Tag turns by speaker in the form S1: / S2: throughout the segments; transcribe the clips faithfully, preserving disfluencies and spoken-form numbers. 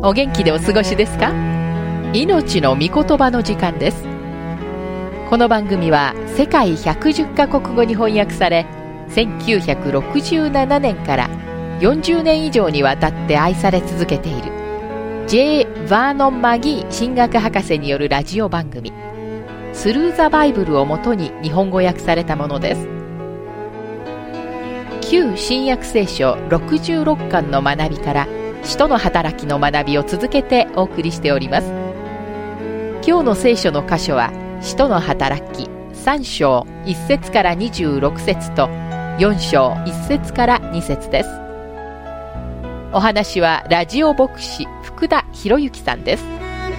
S1: お元気でお過ごしですか？命の御言葉の時間です。この番組は世界ひゃくじゅっカ国語に翻訳され、せんきゅうひゃくろくじゅうななねんからよんじゅうねん以上にわたって愛され続けている J. バーノン・マギー神学博士によるラジオ番組スルーザバイブルをもとに日本語訳されたものです。旧新約聖書ろくじゅうろっかんの学びから使徒の働きの学びを続けてお送りしております。今日の聖書の箇所は使徒の働きさん章いち節からにじゅうろく節とよん章いち節からに節です。お話はラジオ牧師福田博之さんです。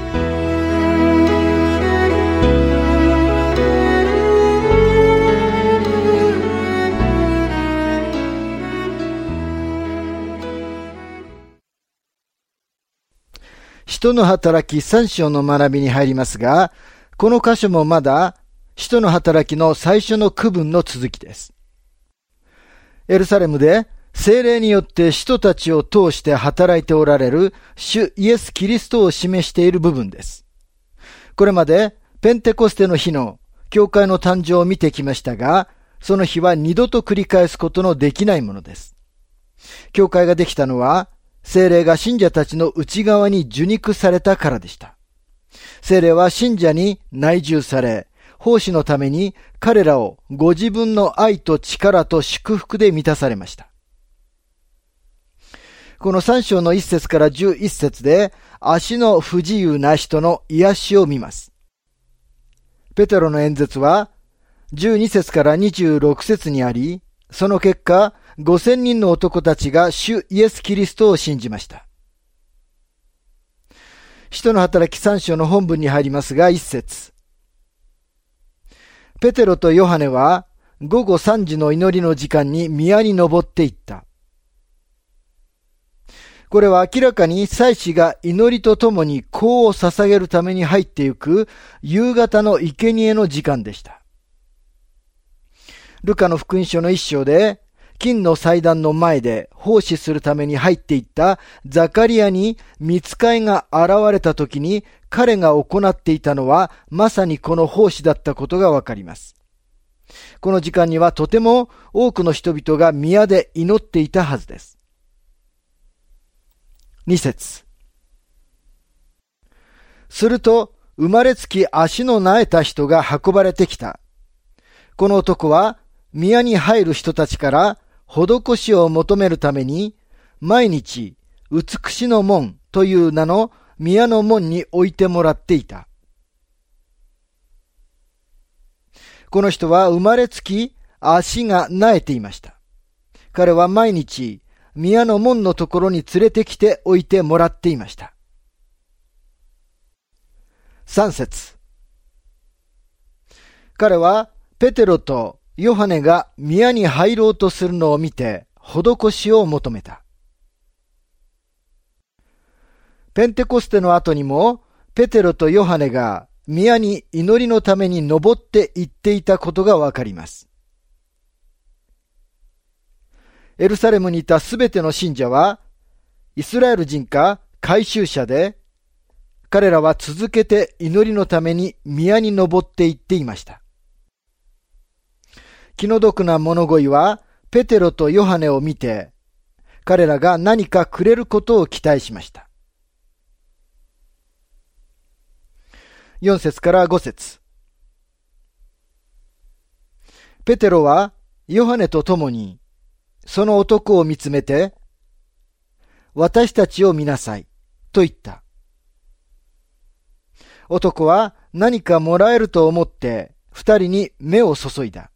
S2: 使徒の働きさん章の学びに入りますが、この箇所もまだ使徒の働きの最初の区分の続きです。エルサレムで聖霊によって使徒たちを通して働いておられる主イエス・キリストを示している部分です。これまでペンテコステの日の教会の誕生を見てきましたが、その日は二度と繰り返すことのできないものです。教会ができたのは聖霊が信者たちの内側に受肉されたからでした。聖霊は信者に内住され、奉仕のために彼らをご自分の愛と力と祝福で満たされました。このさん章のいち節からじゅういち節で足の不自由な人の癒しを見ます。ペテロの演説はじゅうに節からにじゅうろく節にあり、その結果、ごせんにんの男たちが主イエス・キリストを信じました。使徒の働きさん章の本文に入りますが、いち節。ペテロとヨハネは午後さんじの祈りの時間に宮に登っていった。これは明らかに祭司が祈りとともに香を捧げるために入っていく夕方の生贄の時間でした。ルカの福音書の一章で、金の祭壇の前で奉仕するために入っていったザカリアに御使いが現れた時に彼が行っていたのはまさにこの奉仕だったことがわかります。この時間にはとても多くの人々が宮で祈っていたはずです。に節。すると生まれつき足の苗えた人が運ばれてきた。この男は宮に入る人たちから施しを求めるために、毎日、美しの門という名の宮の門に置いてもらっていた。この人は生まれつき足が苗えていました。彼は毎日、宮の門のところに連れてきて置いてもらっていました。さん節。彼はペテロとヨハネが宮に入ろうとするのを見て、施しを求めた。ペンテコステの後にも、ペテロとヨハネが宮に祈りのために登って行っていたことがわかります。エルサレムにいたすべての信者は、イスラエル人か改宗者で、彼らは続けて祈りのために宮に登って行っていました。気の毒な物乞いはペテロとヨハネを見て、彼らが何かくれることを期待しました。よん節からご節。ペテロはヨハネと共にその男を見つめて、私たちを見なさいと言った。男は何かもらえると思って二人に目を注いだ。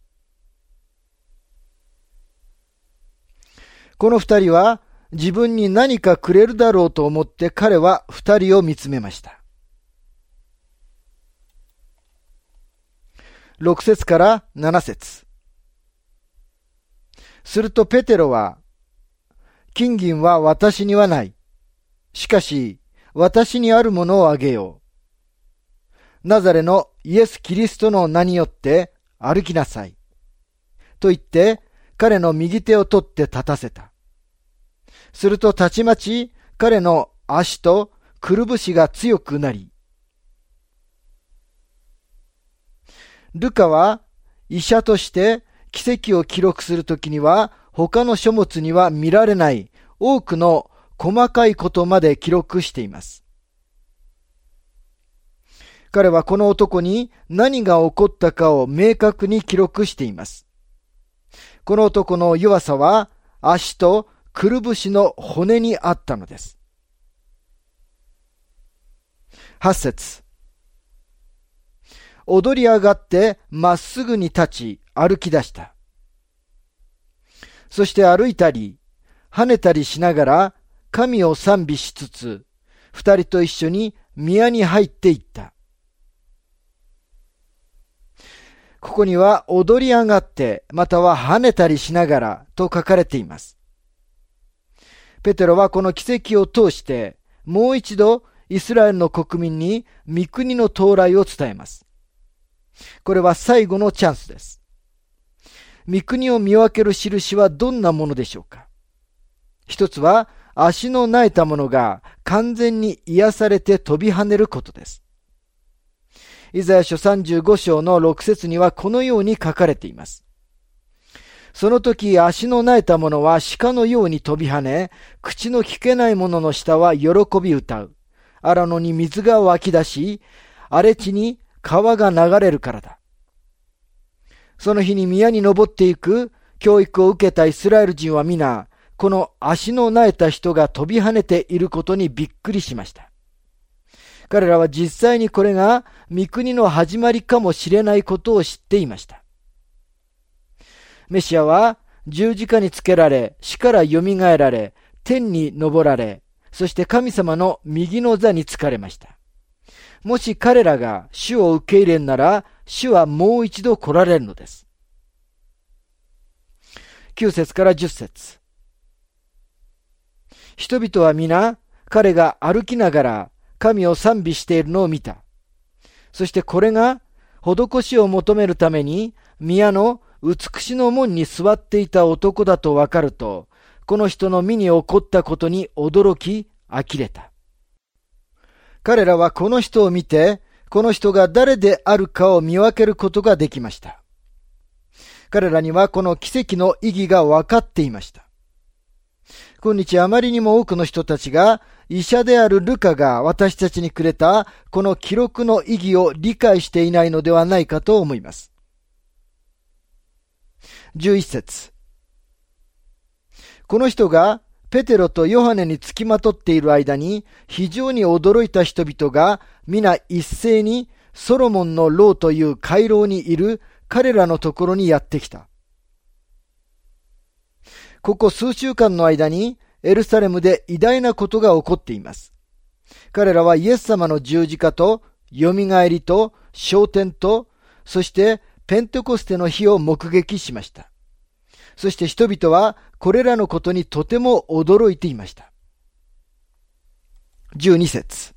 S2: この二人は自分に何かくれるだろうと思って彼は二人を見つめました。ろく節からなな節。するとペテロは、金銀は私にはない。しかし私にあるものをあげよう。ナザレのイエス・キリストの名によって歩きなさい。と言って彼の右手を取って立たせた。するとたちまち彼の足とくるぶしが強くなり、ルカは医者として奇跡を記録するときには他の書物には見られない多くの細かいことまで記録しています。彼はこの男に何が起こったかを明確に記録しています。この男の弱さは足とくるぶしの骨にあったのです。はち節。踊り上がってまっすぐに立ち歩き出した。そして歩いたり跳ねたりしながら神を賛美しつつ、二人と一緒に宮に入っていった。ここには踊り上がってまたは跳ねたりしながらと書かれています。ペテロはこの奇跡を通してもう一度イスラエルの国民に御国の到来を伝えます。これは最後のチャンスです。御国を見分ける印はどんなものでしょうか。一つは足の臥えた者が完全に癒されて飛び跳ねることです。イザヤ書さんじゅうご章のろく節にはこのように書かれています。その時足の臥えた者は鹿のように飛び跳ね、口の聞けない者の下は喜び歌う。荒野に水が湧き出し、荒れ地に川が流れるからだ。その日に宮に登っていく教育を受けたイスラエル人は皆、この足の臥えた人が飛び跳ねていることにびっくりしました。彼らは実際にこれが御国の始まりかもしれないことを知っていました。メシアは十字架につけられ、死からよみがえられ、天に昇られ、そして神様の右の座につかれました。もし彼らが主を受け入れんなら、主はもう一度来られるのです。きゅう節からじゅっ節。人々は皆、彼が歩きながら神を賛美しているのを見た。そしてこれが施しを求めるために宮の美しの門に座っていた男だとわかると、この人の身に起こったことに驚き、呆れた。彼らはこの人を見て、この人が誰であるかを見分けることができました。彼らにはこの奇跡の意義が分かっていました。今日あまりにも多くの人たちが、医者であるルカが私たちにくれたこの記録の意義を理解していないのではないかと思います。じゅういち節。この人がペテロとヨハネにつきまとっている間に非常に驚いた人々が皆一斉にソロモンの牢という回廊にいる彼らのところにやってきた。ここ数週間の間にエルサレムで偉大なことが起こっています。彼らはイエス様の十字架とよみがえりと昇天と、そしてペンテコステの日を目撃しました。そして人々はこれらのことにとても驚いていました。じゅうに節。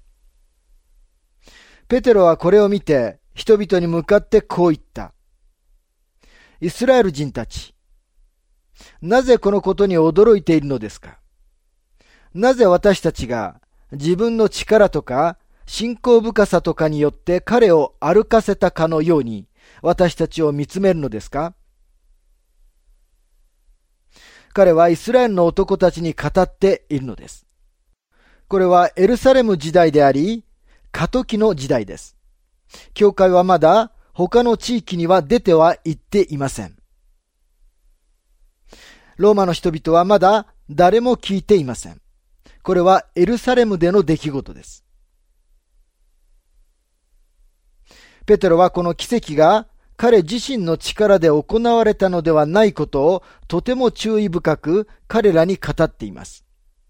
S2: ペテロはこれを見て人々に向かってこう言った。イスラエル人たち、なぜこのことに驚いているのですか？なぜ私たちが自分の力とか信仰深さとかによって彼を歩かせたかのように私たちを見つめるのですか？彼はイスラエルの男たちに語っているのです。これはエルサレム時代であり、過渡期の時代です。教会はまだ他の地域には出ては行っていません。ローマの人々はまだ誰も聞いていません。これはエルサレムでの出来事です。ペテロはこの奇跡が彼自身の力で行われたのではないことをとても注意深く彼らに語っています。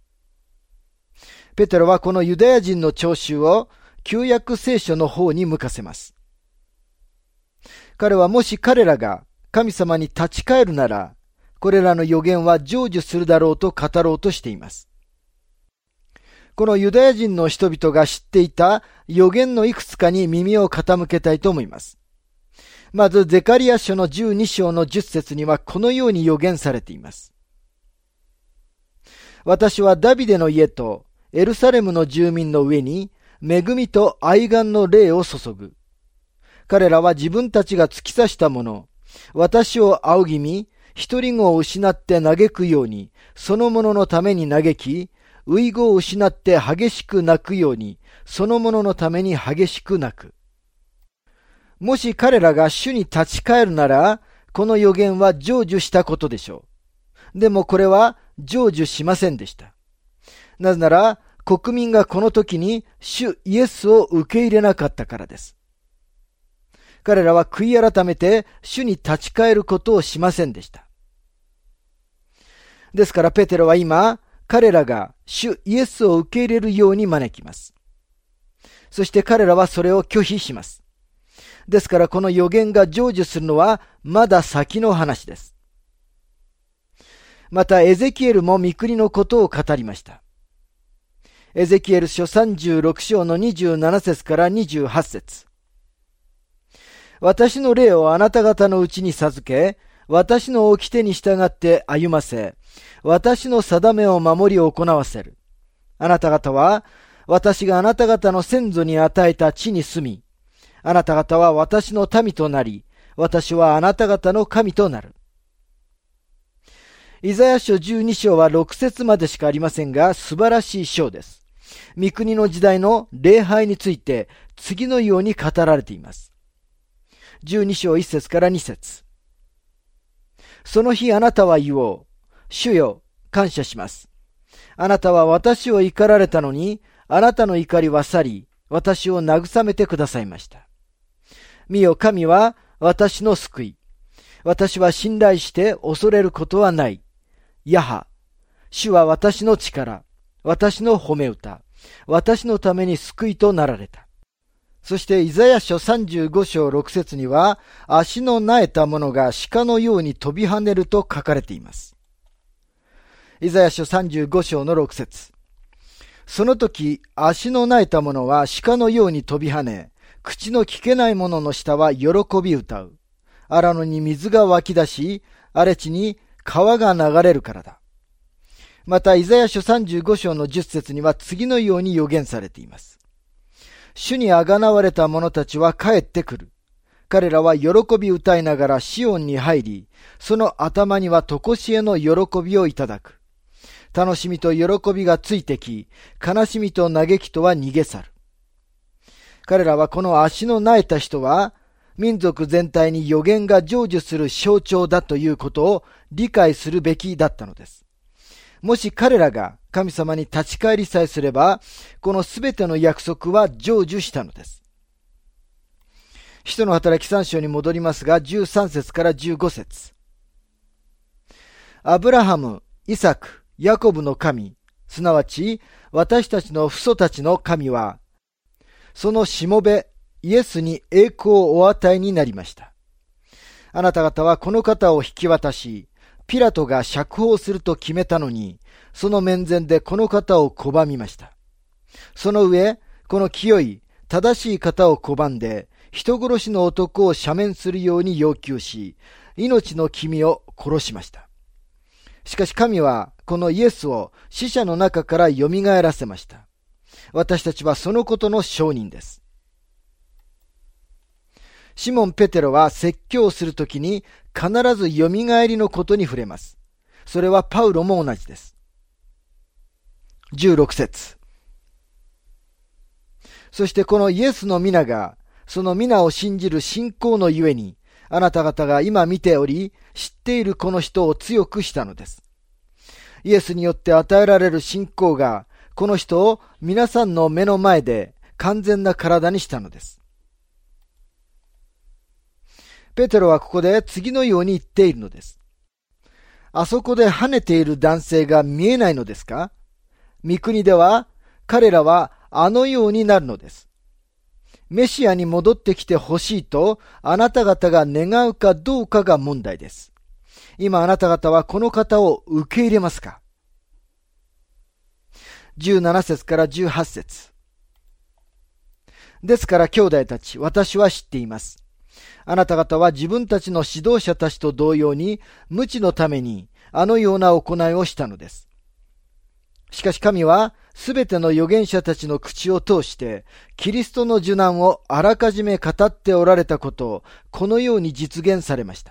S2: ペテロはこのユダヤ人の聴衆を旧約聖書の方に向かせます。彼はもし彼らが神様に立ち返るなら、これらの予言は成就するだろうと語ろうとしています。このユダヤ人の人々が知っていた予言のいくつかに耳を傾けたいと思います。まずゼカリア書のじゅうに章のじゅっ節にはこのように予言されています。私はダビデの家とエルサレムの住民の上に恵みと愛願の霊を注ぐ。彼らは自分たちが突き刺したもの、私を仰ぎ見、独り子を失って嘆くように、そのもののために嘆き、遺語を失って激しく泣くように、そのもののために激しく泣く。もし彼らが主に立ち返るなら、この予言は成就したことでしょう。でもこれは成就しませんでした。なぜなら、国民がこの時に主イエスを受け入れなかったからです。彼らは悔い改めて主に立ち返ることをしませんでした。ですからペテロは今、彼らが主イエスを受け入れるように招きます。そして彼らはそれを拒否します。ですからこの予言が成就するのはまだ先の話です。またエゼキエルも御国のことを語りました。エゼキエル書さんじゅうろく章のにじゅうなな節からにじゅうはち節。私の霊をあなた方のうちに授け、私の掟に従って歩ませ、私の定めを守り行わせる。あなた方は、私があなた方の先祖に与えた地に住み、あなた方は私の民となり、私はあなた方の神となる。イザヤ書じゅうに章はろく節までしかありませんが、素晴らしい章です。御国の時代の礼拝について、次のように語られています。じゅうに章いち節からに節。その日あなたは言おう。主よ、感謝します。あなたは私を怒られたのに、あなたの怒りは去り、私を慰めてくださいました。見よ、神は私の救い。私は信頼して恐れることはない。やは、主は私の力、私の褒め歌、私のために救いとなられた。そしてイザヤ書さんじゅうご章ろく節には、足の苗えた者が鹿のように飛び跳ねると書かれています。イザヤ書さんじゅうご章のろく節。その時、足の苗えた者は鹿のように飛び跳ね、口の聞けない者の下は喜び歌う。荒野に水が湧き出し、荒れ地に川が流れるからだ。また、イザヤ書さんじゅうご章のじゅっ節には次のように予言されています。主にあがなわれた者たちは帰ってくる。彼らは喜び歌いながらシオンに入り、その頭にはとこしえの喜びをいただく。楽しみと喜びがついてき、悲しみと嘆きとは逃げ去る。彼らはこの足の苗えた人は、民族全体に予言が成就する象徴だということを理解するべきだったのです。もし彼らが神様に立ち返りさえすれば、このすべての約束は成就したのです。使徒の働きさん章に戻りますが、じゅうさん節からじゅうご節。アブラハム、イサク、ヤコブの神、すなわち私たちの父祖たちの神は、そのしもべ、イエスに栄光をお与えになりました。あなた方はこの方を引き渡し、ピラトが釈放すると決めたのに、その面前でこの方を拒みました。その上、この清い、正しい方を拒んで、人殺しの男を赦免するように要求し、命の君を殺しました。しかし神は、このイエスを死者の中から蘇らせました。私たちはそのことの証人です。シモン・ペテロは説教するときに必ず蘇りのことに触れます。それはパウロも同じです。じゅうろく節。そしてこのイエスの皆が、その皆を信じる信仰のゆえに、あなた方が今見ており、知っているこの人を強くしたのです。イエスによって与えられる信仰が、この人を皆さんの目の前で完全な体にしたのです。ペテロはここで次のように言っているのです。あそこで跳ねている男性が見えないのですか？御国では彼らはあのようになるのです。メシアに戻ってきてほしいとあなた方が願うかどうかが問題です。今あなた方はこの方を受け入れますか？じゅうなな節からじゅうはち節。ですから兄弟たち、私は知っています。あなた方は自分たちの指導者たちと同様に無知のためにあのような行いをしたのです。ししかし神はすべての預言者たちの口を通してキリストの受難をあらかじめ語っておられたことをこのように実現されました。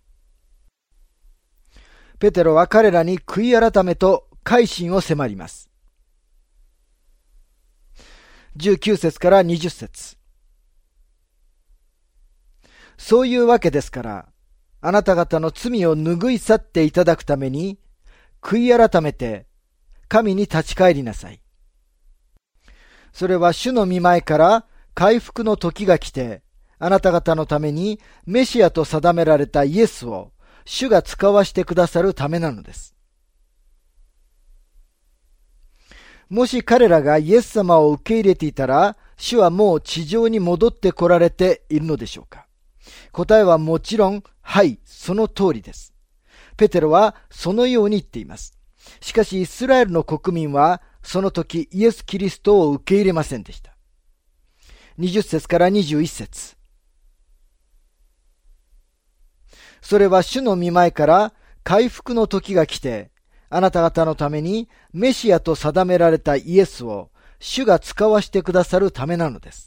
S2: ペテロは彼らに悔い改めと改心を迫ります。じゅうきゅう節からにじゅっ節。そういうわけですから、あなた方の罪を拭い去っていただくために、悔い改めて神に立ち返りなさい。それは主の御前から回復の時が来て、あなた方のためにメシアと定められたイエスを主が使わしてくださるためなのです。もし彼らがイエス様を受け入れていたら、主はもう地上に戻って来られているのでしょうか。答えはもちろん、はい、その通りです。ペテロはそのように言っています。しかしイスラエルの国民は、その時イエス・キリストを受け入れませんでした。にじゅっ節からにじゅういち節。それは主の御前から回復の時が来て、あなた方のためにメシアと定められたイエスを主が使わしてくださるためなのです。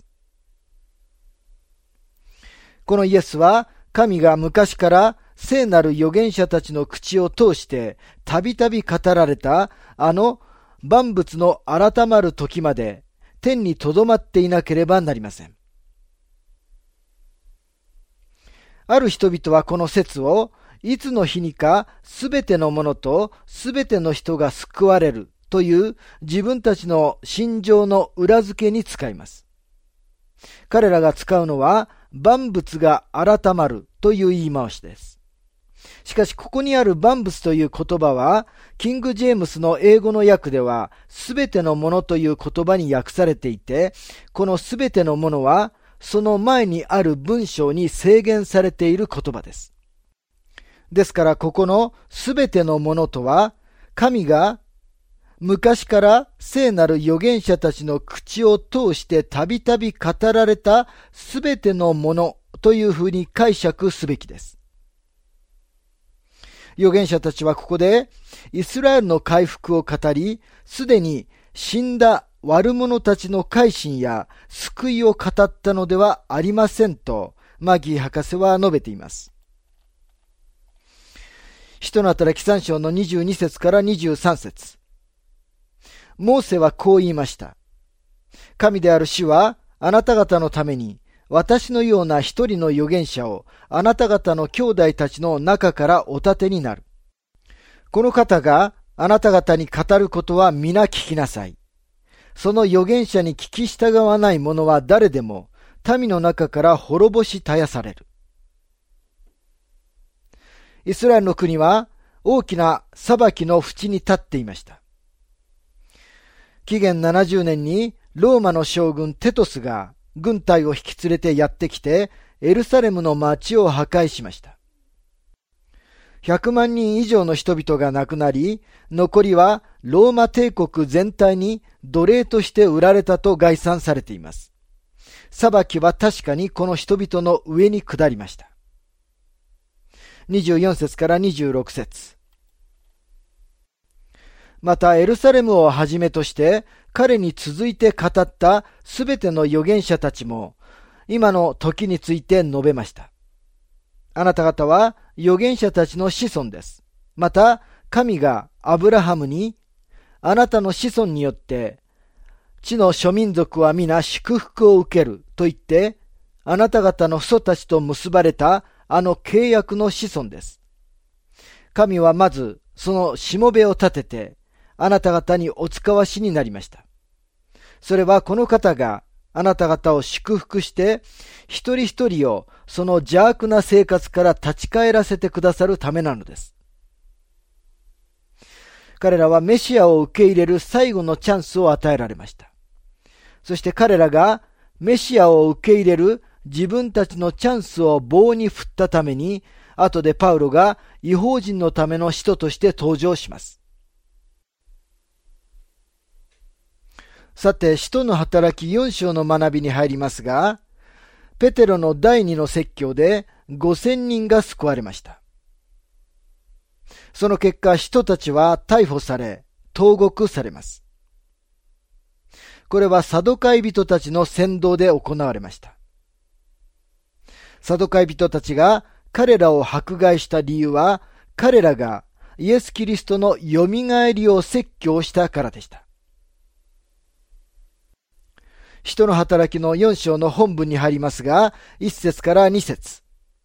S2: このイエスは神が昔から聖なる預言者たちの口を通してたびたび語られたあの万物の改まる時まで天にとどまっていなければなりません。ある人々はこの説をいつの日にかすべてのものとすべての人が救われるという自分たちの心情の裏付けに使います。彼らが使うのは万物が改まるという言い回しです。しかしここにある万物という言葉はキング・ジェームスの英語の訳ではすべてのものという言葉に訳されていて、このすべてのものはその前にある文章に制限されている言葉です。ですからここのすべてのものとは、神が昔から聖なる預言者たちの口を通してたびたび語られたすべてのものというふうに解釈すべきです。預言者たちはここでイスラエルの回復を語り、すでに死んだ悪者たちの改心や救いを語ったのではありませんとマギー博士は述べています。使徒の働きさん章のにじゅうに節からにじゅうさん節。モーセはこう言いました。神である主はあなた方のために私のような一人の預言者をあなた方の兄弟たちの中からお立てになる。この方があなた方に語ることは皆聞きなさい。その預言者に聞き従わない者は誰でも民の中から滅ぼし絶やされる。イスラエルの国は大きな裁きの淵に立っていました。紀元ななじゅうねんにローマの将軍テトスが軍隊を引き連れてやってきてエルサレムの町を破壊しました。ひゃくまんにん以上の人々が亡くなり、残りはローマ帝国全体に奴隷として売られたと概算されています。裁きは確かにこの人々の上に下りました。にじゅうよん節からにじゅうろく節。またエルサレムをはじめとして彼に続いて語ったすべての預言者たちも今の時について述べました。あなた方は預言者たちの子孫です。また神がアブラハムにあなたの子孫によって地の諸民族は皆祝福を受けると言ってあなた方の父祖たちと結ばれたあの契約の子孫です。神はまずそのしもべを立ててあなた方にお使わしになりました。それはこの方があなた方を祝福して一人一人をその邪悪な生活から立ち返らせてくださるためなのです。彼らはメシアを受け入れる最後のチャンスを与えられました。そして彼らがメシアを受け入れる自分たちのチャンスを棒に振ったために、後でパウロが異邦人のための使徒として登場します。さて、使徒の働きよん章の学びに入りますが、ペテロの第二の説教でごせんにんが救われました。その結果、使徒たちは逮捕され、 投獄されます。これはサドカイ人たちの扇動で行われました。サドカイ人たちが彼らを迫害した理由は、彼らがイエス・キリストのよみがえりを説教したからでした。使徒の働きのよん章の本文に入りますが、いっ節からに節。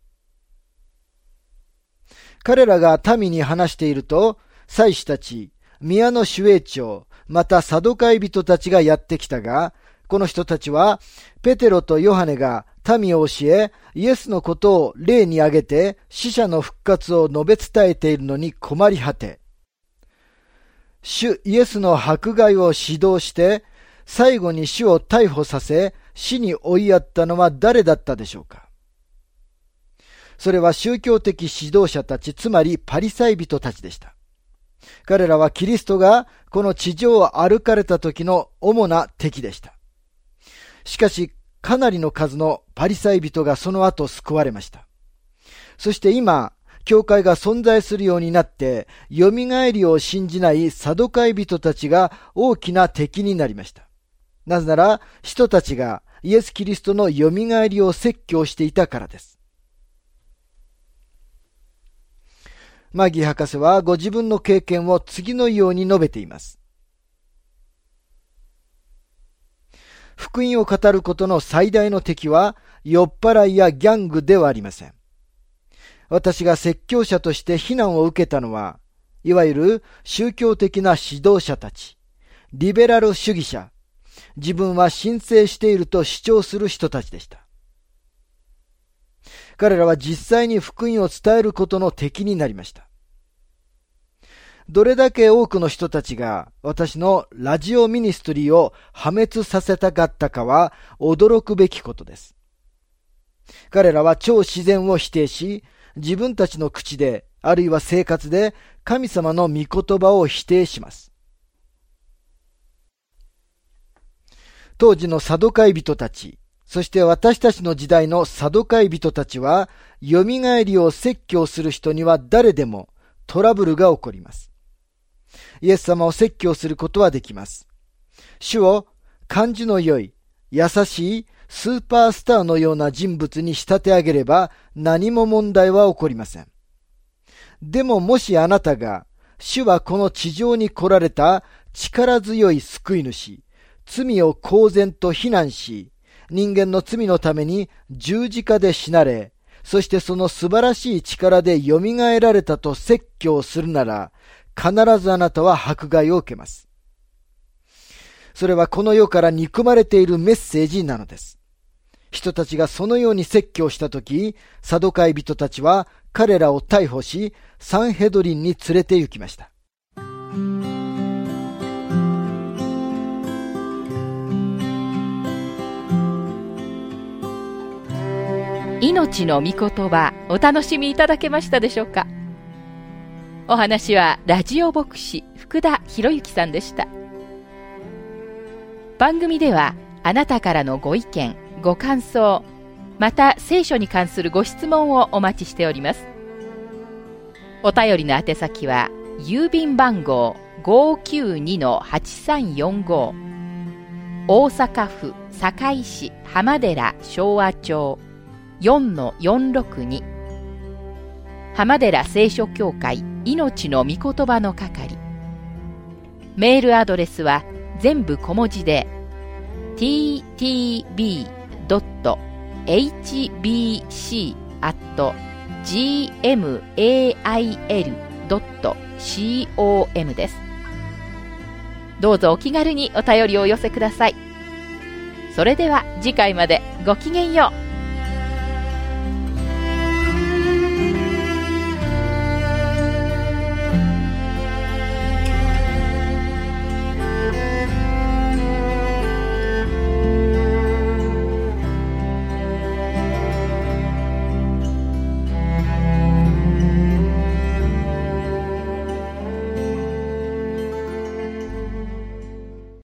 S2: 彼らが民に話していると、祭司たち、宮の守衛長、またサドカイ人たちがやってきたが、この人たちは、ペテロとヨハネが民を教え、イエスのことを例に挙げて、死者の復活を述べ伝えているのに困り果て、主イエスの迫害を指導して、最後に主を逮捕させ、死に追いやったのは誰だったでしょうか。それは宗教的指導者たち、つまりパリサイ人たちでした。彼らはキリストがこの地上を歩かれた時の主な敵でした。しかし、かなりの数のパリサイ人がその後救われました。そして今、教会が存在するようになって、蘇りを信じないサドカイ人たちが大きな敵になりました。なぜなら、人たちがイエス・キリストの蘇りを説教していたからです。マギー博士はご自分の経験を次のように述べています。福音を語ることの最大の敵は酔っ払いやギャングではありません。私が説教者として非難を受けたのは、いわゆる宗教的な指導者たち、リベラル主義者、自分は神聖していると主張する人たちでした。彼らは実際に福音を伝えることの敵になりました。どれだけ多くの人たちが私のラジオミニストリーを破滅させたかったかは驚くべきことです。彼らは超自然を否定し、自分たちの口で、あるいは生活で神様の御言葉を否定します。当時のサドカイ人たち、そして私たちの時代のサドカイ人たちは、蘇りを説教する人には誰でもトラブルが起こります。イエス様を説教することはできます。主を感じの良い、優しいスーパースターのような人物に仕立て上げれば何も問題は起こりません。でももしあなたが、主はこの地上に来られた力強い救い主、罪を公然と非難し、人間の罪のために十字架で死なれ、そしてその素晴らしい力で蘇られたと説教するなら、必ずあなたは迫害を受けます。それはこの世から憎まれているメッセージなのです。人たちがそのように説教したとき、サドカイ人たちは彼らを逮捕し、サンヘドリンに連れて行きました。
S1: 命の御言葉、お楽しみいただけましたでしょうか。お話はラジオ牧師福田博之さんでした。番組ではあなたからのご意見、ご感想、また聖書に関するご質問をお待ちしております。お便りの宛先は郵便番号 ごーきゅうにのはちさんよんご 大阪府堺市浜寺昭和町 よんのよんろくに 浜寺聖書協会命の御言葉の係。メールアドレスは全部小文字で ティーティービードットエイチビーシー アット ジーエムエーアイエル ドット コム です。どうぞお気軽にお便りをお寄せください。それでは次回までごきげんよう。